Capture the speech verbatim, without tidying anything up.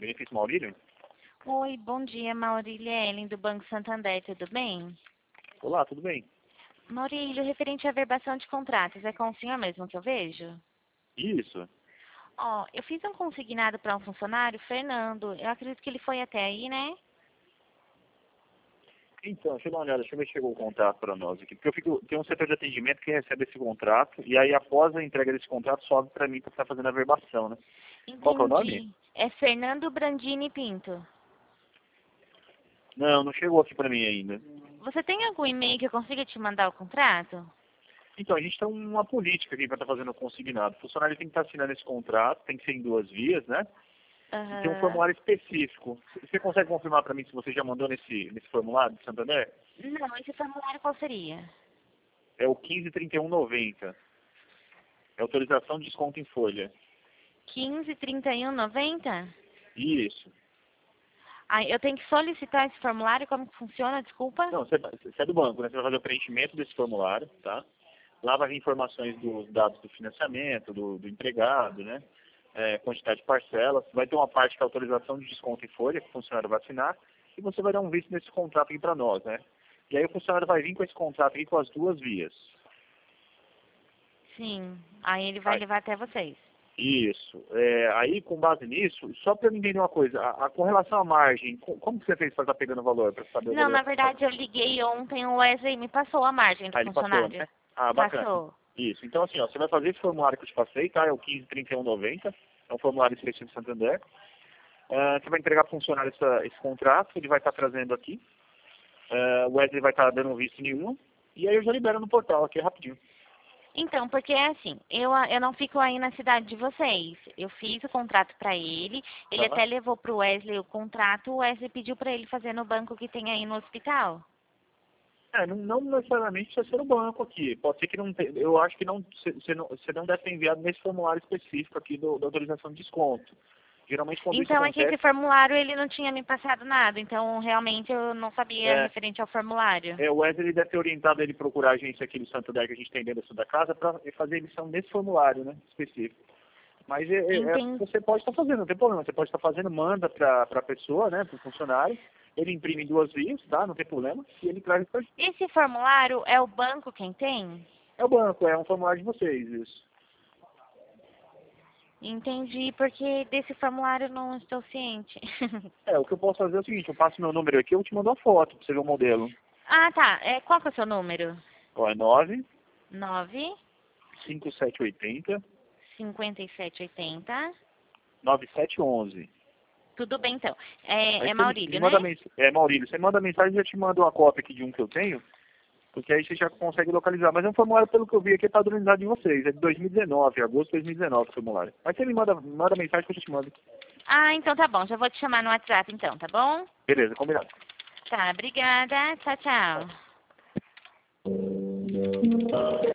Benefício Maurílio? Oi, bom dia, Maurílio Ellen, do Banco Santander, tudo bem? Olá, tudo bem? Maurílio, referente à verbação de contratos, é com o senhor mesmo que eu vejo? Isso. Ó, eu fiz um consignado para um funcionário, Fernando, eu acredito que ele foi até aí, né? Então, deixa eu dar uma olhada, deixa eu ver se chegou o contrato para nós aqui. Porque eu fico, tem um setor de atendimento que recebe esse contrato, e aí após a entrega desse contrato, sobe para mim para estar fazendo a verbação, né? Qual que é o nome? Entendi. É Fernando Brandini Pinto. Não, não chegou aqui para mim ainda. Você tem algum e-mail que eu consiga te mandar o contrato? Então, a gente tem uma política aqui para estar fazendo o consignado. O funcionário tem que estar assinando esse contrato, tem que ser em duas vias, né? E tem um Aham. formulário específico. Você consegue confirmar para mim se você já mandou nesse, nesse formulário de Santander? Não, esse formulário qual seria? É o quinze trinta e um noventa. É autorização de desconto em folha. quinze, trinta e um, noventa? Isso. Ah, eu tenho que solicitar esse formulário, como que funciona, desculpa? Não, você, você é do banco, né? Você vai fazer o preenchimento desse formulário, tá? Lá vai vir informações dos dados do financiamento, do, do empregado, né? É, quantidade de parcelas. Vai ter uma parte que é autorização de desconto em folha, que o funcionário vai assinar, e você vai dar um visto nesse contrato aqui para nós, né? E aí o funcionário vai vir com esse contrato aqui com as duas vias. Sim. Aí ele vai Aí, levar até vocês. isso. É, aí, com base nisso, só para eu entender uma coisa, a, a, com relação à margem, co- como que você fez para estar pegando o valor, para saber o Não, valor? na verdade eu liguei ontem, o Wesley me passou a margem do Ah, ele passou, funcionário. né? Ah, bacana. Passou. Isso. Então, assim, ó, você vai fazer esse formulário que eu te passei, tá? É o quinze trinta e um noventa. É um formulário específico de Santander. Ah, você vai entregar para o funcionário essa, esse contrato, ele vai estar trazendo aqui. Ah, o Wesley vai estar dando um visto nenhum. E aí eu já libero no portal aqui rapidinho. Então, porque é assim, eu, eu não fico aí na cidade de vocês. Eu fiz o contrato para ele, ele Aham. até levou pro Wesley o contrato, o Wesley pediu para ele fazer no banco que tem aí no hospital. É, não, não necessariamente precisa ser no banco aqui. Pode ser que não tenha, eu acho que não, você não, você não deve ter enviado nesse formulário específico aqui do, da autorização de desconto. Geralmente quando isso Então, é que esse acontece, formulário ele não tinha me passado nada, então realmente eu não sabia é, referente ao formulário. É, o Wesley deve ter orientado ele a procurar a agência aqui do Santander que a gente tem dentro da casa para fazer a emissão nesse formulário, né, específico. Mas é, é, é, Entendi. você pode estar fazendo, não tem problema. Você pode estar fazendo, manda para a pessoa, né, para o funcionário. Ele imprime em duas vias, tá, não tem problema. E ele traz para Esse formulário é o banco quem tem? é o banco, é um formulário de vocês, isso. Entendi, porque desse formulário eu não estou ciente. É, o que eu posso fazer é o seguinte, eu passo meu número aqui, eu te mando uma foto para você ver o modelo. Ah, tá. É, qual que é o seu número? Ó, é nove Nove cinco sete oito zero cinquenta e sete oitenta. nove sete um um. Tudo bem, então. Aí É, é você me me Maurílio, manda né? mensagem, é Maurílio, você manda mensagem e eu te mando uma cópia aqui de um que eu tenho. Porque aí você já consegue localizar. Mas é um formulário, pelo que eu vi aqui, é padronizado de vocês. É de dois mil e dezenove, agosto de dois mil e dezenove o formulário. Mas você me manda, manda mensagem que eu te mando. Ah, então tá bom. Já vou te chamar no WhatsApp, então, tá bom? Beleza, combinado. Tá, obrigada. Tchau, tchau.